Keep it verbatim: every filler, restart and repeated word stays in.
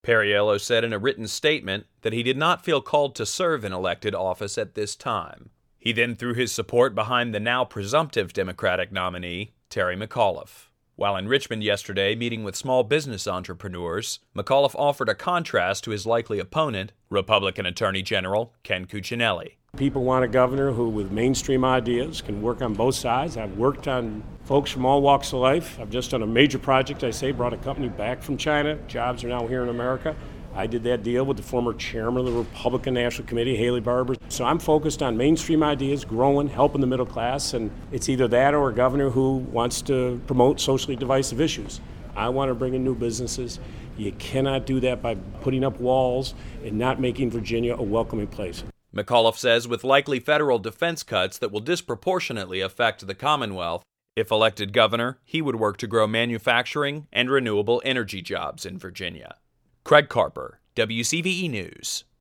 Perriello said in a written statement that he did not feel called to serve in elected office at this time. He then threw his support behind the now presumptive Democratic nominee, Terry McAuliffe. While in Richmond yesterday meeting with small business entrepreneurs, McAuliffe offered a contrast to his likely opponent, Republican Attorney General Ken Cuccinelli. People want a governor who, with mainstream ideas, can work on both sides. I've worked on folks from all walks of life. I've just done a major project, I say, brought a company back from China. Jobs are now here in America. I did that deal with the former chairman of the Republican National Committee, Haley Barbour. So I'm focused on mainstream ideas, growing, helping the middle class, and it's either that or a governor who wants to promote socially divisive issues. I want to bring in new businesses. You cannot do that by putting up walls and not making Virginia a welcoming place. McAuliffe says with likely federal defense cuts that will disproportionately affect the Commonwealth, if elected governor, he would work to grow manufacturing and renewable energy jobs in Virginia. Craig Carper, W C V E News.